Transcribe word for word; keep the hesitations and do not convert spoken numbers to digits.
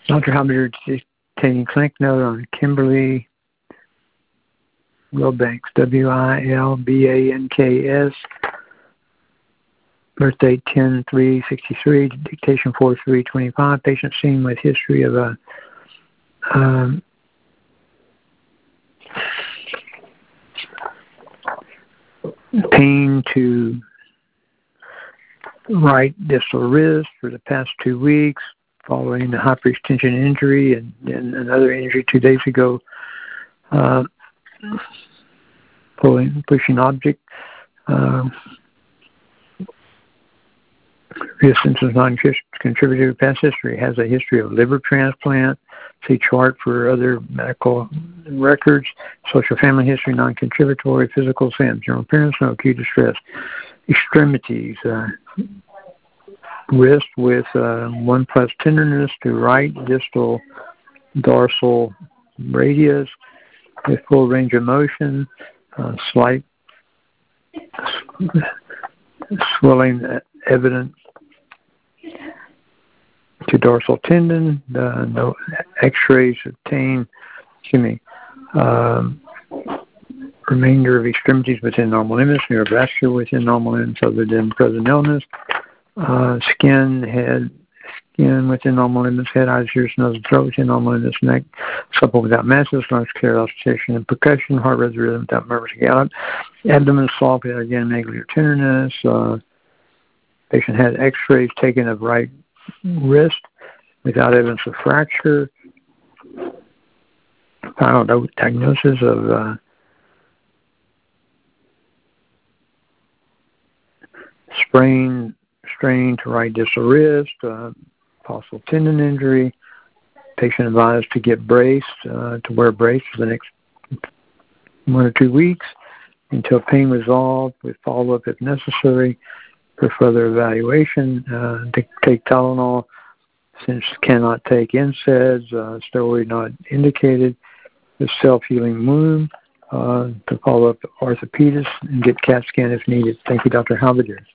Doctor Halberger is taking clinic note on Kimberly Wilbanks, W I L B A N K S, birthday ten three sixty-three, dictation four three twenty-five, patient seen with history of a um, pain to right distal wrist for the past two weeks following the hyperextension injury and, and another injury two days ago, uh, pulling, pushing object. Uh, This symptoms non-contributor past history, has a history of liver transplant. See chart for other medical records. Social family history, non-contributory. Physical exam, general appearance, no acute distress. Extremities, uh, wrist with uh, one plus tenderness to right distal dorsal radius with full range of motion. Uh, slight swelling evident to dorsal tendon. Uh, no X-rays obtained. Excuse me. Um, remainder of extremities within normal limits. Neurovascular within normal limits other than present illness. Uh, skin, head, skin within normal limits. Head, eyes, ears, nose, and throat within normal limits. Neck, supple without masses. Lungs, clear, auscultation and percussion. Heart rate rhythm without murmurs or gallop. Abdomen soft without again angular tenderness. Uh, patient had X-rays taken of right wrist without evidence of fracture. Final diagnosis of uh, sprain, strain to right distal wrist, uh, possible tendon injury. Patient advised to get braced, uh, to wear a brace for the next one or two weeks until pain resolved with follow-up if necessary for further evaluation. Uh, to take Tylenol since cannot take N SAIDs, uh, steroid not indicated. The self-healing wound, uh, to follow up the orthopedist and get CAT scan if needed. Thank you, Doctor Halberger.